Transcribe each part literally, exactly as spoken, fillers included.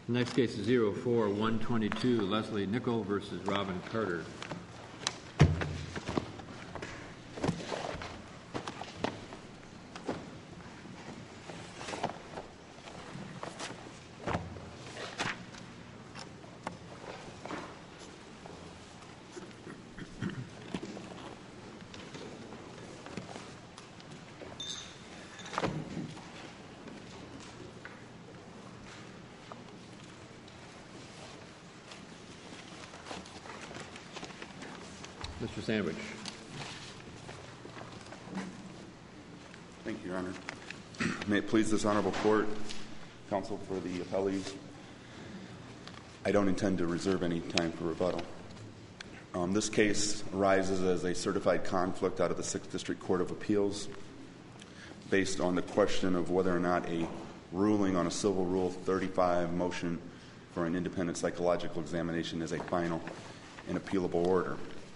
Next case is zero four one twenty-two, Leslie Nickel versus Robin Carter. Mister Sandwich. Thank you, Your Honor. May it please this honorable court, counsel for the appellees, I don't intend to reserve any time for rebuttal. Um, this case arises as a certified conflict out of the Sixth District Court of Appeals based on the question of whether or not a ruling on a Civil Rule thirty-five motion for an independent psychological examination is a final and appealable order.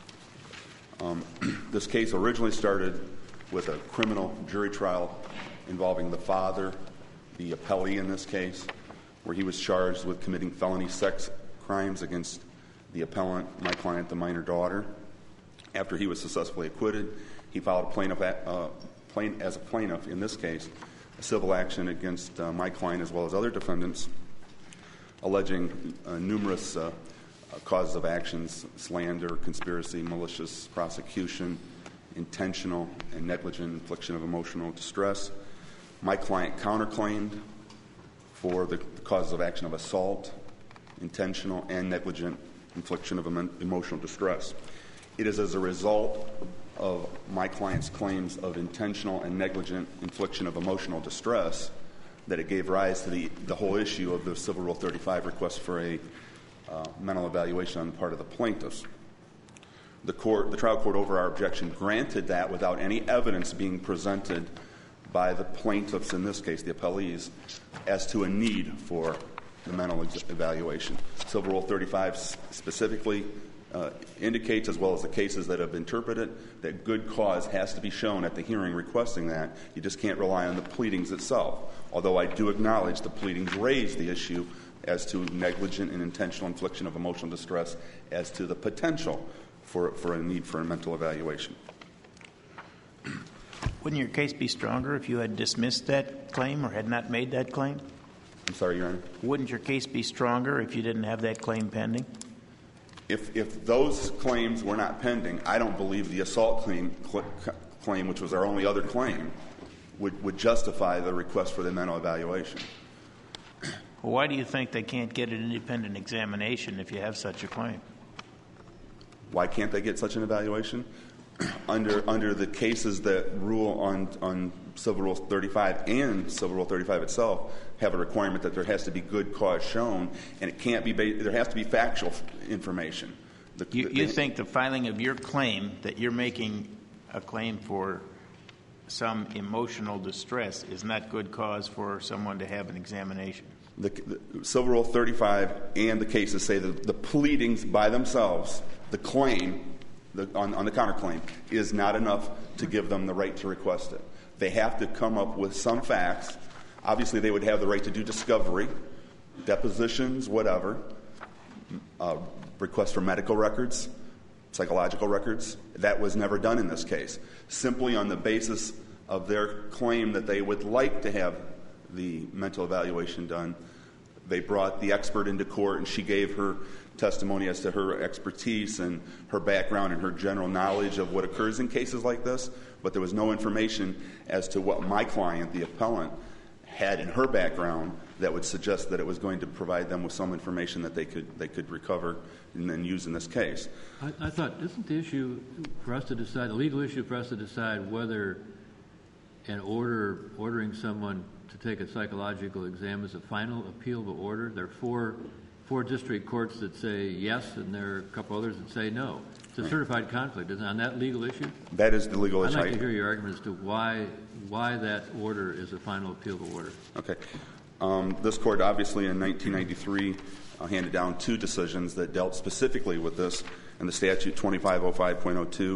Um, this case originally started with a criminal jury trial involving the father, the appellee in this case, where he was charged with committing felony sex crimes against the appellant, my client, the minor daughter. After he was successfully acquitted, he filed a plaintiff, uh, plain, as a plaintiff, in this case, a civil action against uh, my client as well as other defendants, alleging uh, numerous uh, Uh, causes of actions: slander, conspiracy, malicious prosecution, intentional and negligent infliction of emotional distress. My client counterclaimed for the causes of action of assault, intentional and negligent infliction of em- emotional distress. It is as a result of my client's claims of intentional and negligent infliction of emotional distress that it gave rise to the, the whole issue of the Civil Rule thirty-five request for a Uh, mental evaluation on the part of the plaintiffs. The court, the trial court, over our objection, granted that without any evidence being presented by the plaintiffs, in this case the appellees, as to a need for the mental ex- evaluation. Civil Rule thirty-five specifically uh, indicates, as well as the cases that have interpreted, that good cause has to be shown at the hearing requesting that. You just can't rely on the pleadings itself, although I do acknowledge the pleadings raise the issue as to negligent and intentional infliction of emotional distress, as to the potential for, for a need for a mental evaluation. Wouldn't your case be stronger if you had dismissed that claim or had not made that claim? I'm sorry, Your Honor? Wouldn't your case be stronger if you didn't have that claim pending? If, if those claims were not pending, I don't believe the assault claim, cl- claim which was our only other claim, would, would justify the request for the mental evaluation. Well, why do you think they can't get an independent examination if you have such a claim? Why can't they get such an evaluation? under under the cases that rule on on Civil Rule thirty-five and Civil Rule thirty-five itself have a requirement that there has to be good cause shown, and it can't be ba- there has to be factual information. The, you the, you think the filing of your claim that you're making a claim for some emotional distress is not good cause for someone to have an examination? The, the Civil Rule thirty-five and the cases say that the pleadings by themselves, the claim the, on, on the counterclaim, is not enough to give them the right to request it. They have to come up with some facts. Obviously, they would have the right to do discovery, depositions, whatever, uh, requests for medical records, psychological records. That was never done in this case. Simply on the basis of their claim that they would like to have the mental evaluation done, they brought the expert into court, and she gave her testimony as to her expertise and her background and her general knowledge of what occurs in cases like this, but there was no information as to what my client, the appellant, had in her background that would suggest that it was going to provide them with some information that they could they could recover and then use in this case. I, I thought, isn't the issue for us to decide, the legal issue for us to decide whether an order ordering someone to take a psychological exam is a final appealable order? There are four four district courts that say yes, and there are a couple others that say no. It's a certified conflict. Isn't it on that legal issue? That is the legal issue. I'd like to hear your argument as to why why that order is a final appealable order. Okay. Um, this court obviously in nineteen ninety-three uh, handed down two decisions that dealt specifically with this, and the statute twenty-five oh five point oh two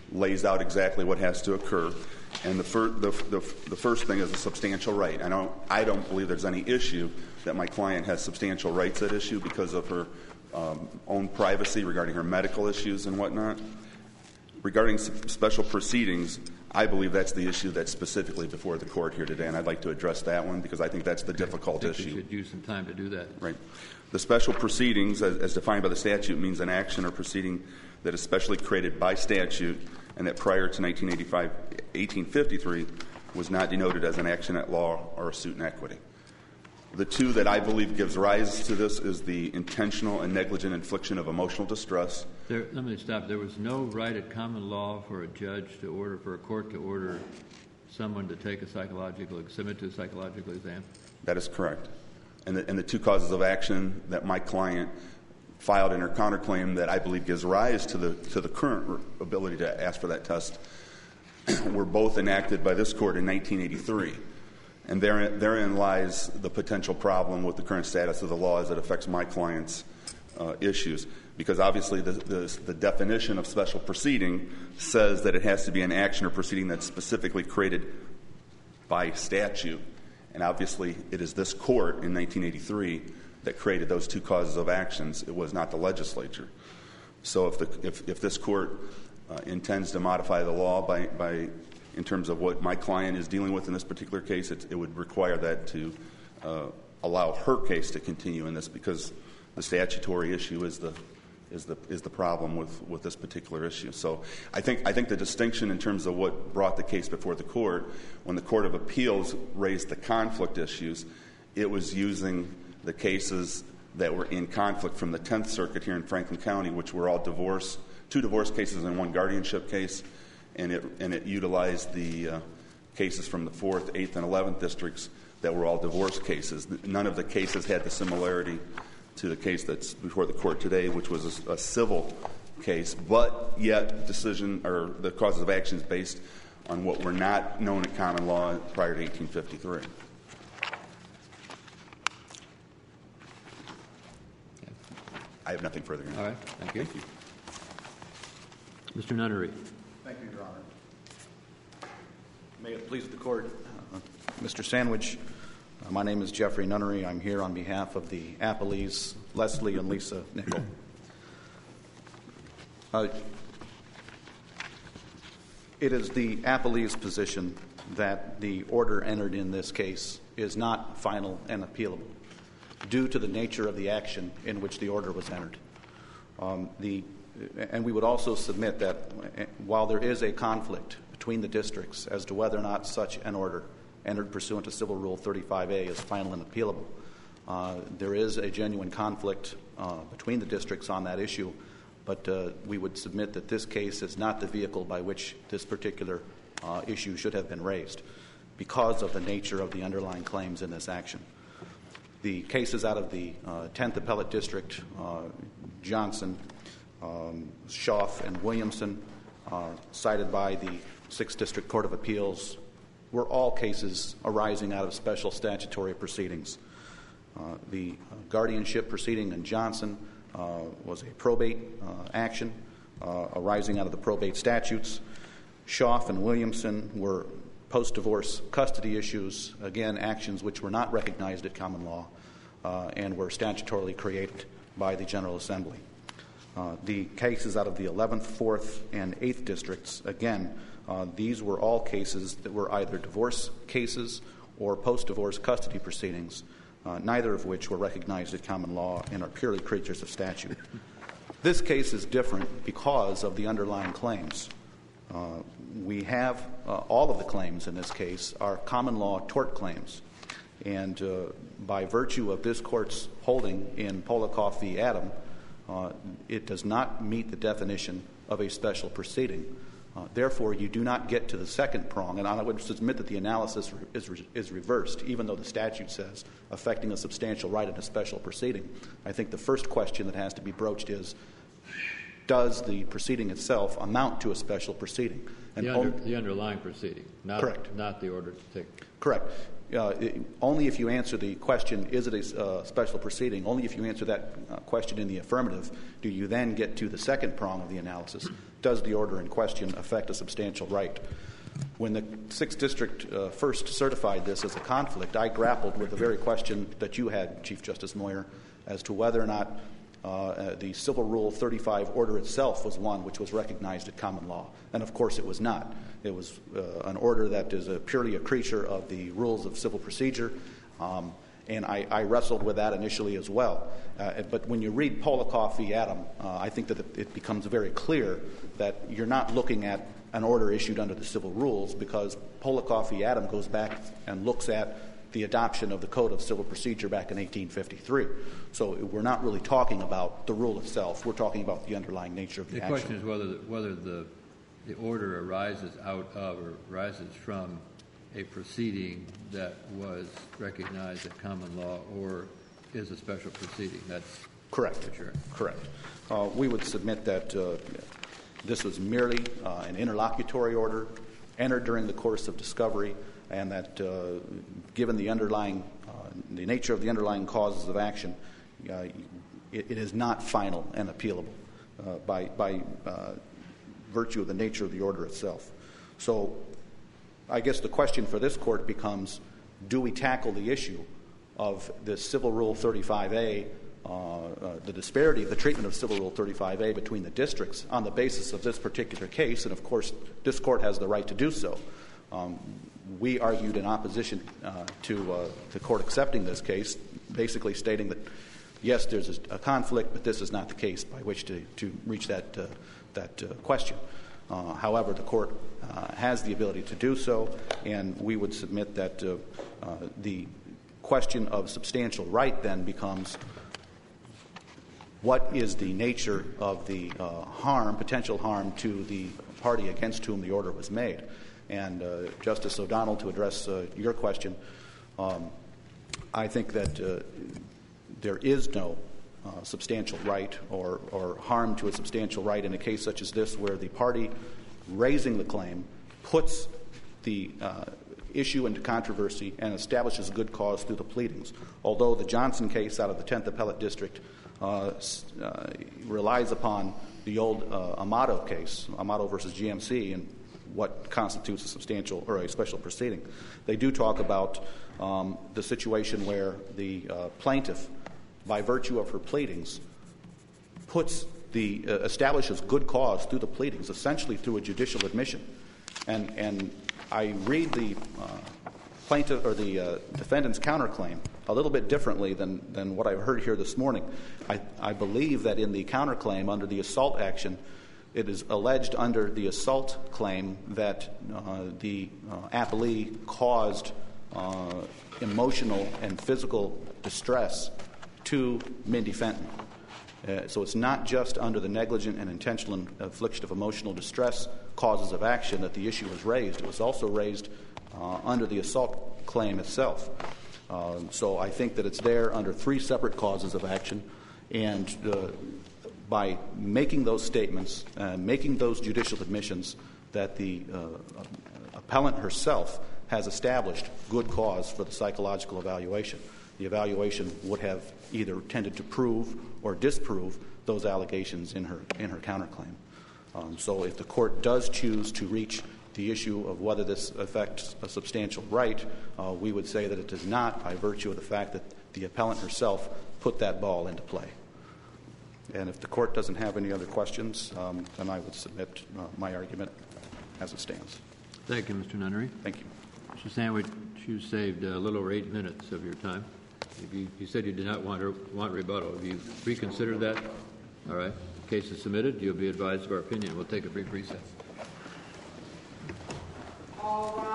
lays out exactly what has to occur. And the, fir- the, the, the first thing is a substantial right. I don't, I don't believe there's any issue that my client has substantial rights at issue because of her um, own privacy regarding her medical issues and whatnot. Regarding s- special proceedings, I believe that's the issue that's specifically before the court here today, and I'd like to address that one because I think that's the difficult I think issue. We should use some time to do that. Right. The special proceedings, as, as defined by the statute, means an action or proceeding that is specially created by statute and that prior to nineteen eighty-five, eighteen fifty-three was not denoted as an action at law or a suit in equity. The two that I believe gives rise to this is the intentional and negligent infliction of emotional distress. There, let me stop. There was no right at common law for a judge to order, for a court to order someone to take a psychological, submit to a psychological exam? That is correct. And the, and the two causes of action that my client filed in her counterclaim that I believe gives rise to the to the current ability to ask for that test were both enacted by this court in nineteen eighty-three. And therein, therein lies the potential problem with the current status of the law as it affects my client's uh, issues. Because obviously the, the, the definition of special proceeding says that it has to be an action or proceeding that's specifically created by statute. And obviously it is this court in nineteen eighty-three that created those two causes of actions. It was not the legislature. So if, the, if, if this court uh, intends to modify the law by, by in terms of what my client is dealing with in this particular case, it, it would require that to uh, allow her case to continue in this because the statutory issue is the is the is the problem with, with this particular issue. So I think I think the distinction in terms of what brought the case before the court, when the Court of Appeals raised the conflict issues, it was using the cases that were in conflict from the tenth Circuit here in Franklin County, which were all divorce, two divorce cases and one guardianship case. And it, and it utilized the uh, cases from the fourth, eighth, and eleventh districts that were all divorce cases. None of the cases had the similarity to the case that's before the court today, which was a, a civil case, but yet decision or the causes of action is based on what were not known at common law prior to eighteen fifty-three. I have nothing further. All right. Thank you. Thank you. Mister Nunnery. Thank you, Your Honor. May it please the Court, uh, Mister Sandwich, uh, my name is Jeffrey Nunnery. I'm here on behalf of the appellees, Leslie and Lisa Nickel. Uh, it is the appellee's position that the order entered in this case is not final and appealable due to the nature of the action in which the order was entered. Um, the And we would also submit that while there is a conflict between the districts as to whether or not such an order entered pursuant to Civil Rule thirty-five A is final and appealable, uh, there is a genuine conflict uh, between the districts on that issue, but uh, we would submit that this case is not the vehicle by which this particular uh, issue should have been raised because of the nature of the underlying claims in this action. The cases out of the uh, tenth Appellate District, uh, Johnson, Um, Schaaf and Williamson, uh, cited by the sixth District Court of Appeals, were all cases arising out of special statutory proceedings. Uh, the uh, guardianship proceeding in Johnson uh, was a probate uh, action uh, arising out of the probate statutes. Schaaf and Williamson were post-divorce custody issues, again, actions which were not recognized at common law uh, and were statutorily created by the General Assembly. Uh, the cases out of the eleventh, fourth, and eighth districts, again, uh, these were all cases that were either divorce cases or post-divorce custody proceedings, uh, neither of which were recognized at common law and are purely creatures of statute. This case is different because of the underlying claims. Uh, we have uh, all of the claims in this case are common law tort claims. And uh, by virtue of this court's holding in Polikoff v. Adam, Uh, it does not meet the definition of a special proceeding. Uh, therefore, you do not get to the second prong, and I would submit that the analysis re- is, re- is reversed, even though the statute says affecting a substantial right in a special proceeding. I think the first question that has to be broached is, does the proceeding itself amount to a special proceeding? And the, under, the underlying proceeding, not, correct. not the order to take. Correct. uh, it, only if you answer the question, is it a uh, special proceeding, only if you answer that uh, question in the affirmative do you then get to the second prong of the analysis. Does the order in question affect a substantial right? When the sixth District uh, first certified this as a conflict, I grappled with the very question that you had, Chief Justice Moyer, as to whether or not uh, uh, the Civil Rule thirty-five order itself was one which was recognized at common law. And of course it was not. It was uh, an order that is a purely a creature of the rules of civil procedure. Um, and I, I wrestled with that initially as well. Uh, but when you read Polikoff v. Adam, uh, I think that it, it becomes very clear that you're not looking at an order issued under the civil rules, because Polikoff v. Adam goes back and looks at the adoption of the Code of Civil Procedure back in eighteen fifty-three. So we're not really talking about the rule itself. We're talking about the underlying nature of the, the action. The question is whether the, whether the the order arises out of or arises from a proceeding that was recognized at common law or is a special proceeding. That's correct. Sure. Correct. Uh, we would submit that uh, this was merely uh, an interlocutory order entered during the course of discovery, and that uh, given the underlying, uh, the nature of the underlying causes of action, uh, it, it is not final and appealable uh, by, by uh, virtue of the nature of the order itself. So I guess the question for this court becomes, do we tackle the issue of the Civil Rule thirty-five A, uh, uh, the disparity of the treatment of Civil Rule thirty-five A between the districts on the basis of this particular case? And of course, this court has the right to do so. Um, we argued in opposition uh, to uh, the court accepting this case, basically stating that, yes, there's a, a conflict, but this is not the case by which to, to reach that, uh, that uh, question. Uh, however, the court uh, has the ability to do so, and we would submit that uh, uh, the question of substantial right then becomes, what is the nature of the uh, harm, potential harm to the party against whom the order was made? And uh, Justice O'Donnell, to address uh, your question, um, I think that uh, there is no uh, substantial right or, or harm to a substantial right in a case such as this, where the party raising the claim puts the uh, issue into controversy and establishes good cause through the pleadings. Although the Johnson case out of the tenth Appellate District uh, uh, relies upon the old uh, Amato case, Amato versus G M C, and what constitutes a substantial or a special proceeding. They do talk about um, the situation where the uh, plaintiff, by virtue of her pleadings, puts the uh, establishes good cause through the pleadings, essentially through a judicial admission. And and I read the uh, plaintiff or the uh, defendant's counterclaim a little bit differently than than what I've heard here this morning. I, I believe that in the counterclaim under the assault action, it is alleged under the assault claim that uh, the uh, appellee caused uh, emotional and physical distress to Mindy Fenton. Uh, so it's not just under the negligent and intentional infliction of emotional distress causes of action that the issue was raised. It was also raised uh, under the assault claim itself. Uh, so I think that it's there under three separate causes of action, and uh, by making those statements, uh, making those judicial admissions, that the uh, appellant herself has established good cause for the psychological evaluation. The evaluation would have either tended to prove or disprove those allegations in her in her counterclaim. Um, so if the court does choose to reach the issue of whether this affects a substantial right, uh, we would say that it does not, by virtue of the fact that the appellant herself put that ball into play. And if the court doesn't have any other questions, um, then I would submit uh, my argument as it stands. Thank you, Mister Nunnery. Thank you. Mister Sandwich, you saved a little over eight minutes of your time. If you, you said you did not want, want rebuttal. Have you reconsidered that? All right. The case is submitted. You'll be advised of our opinion. We'll take a brief recess. All right.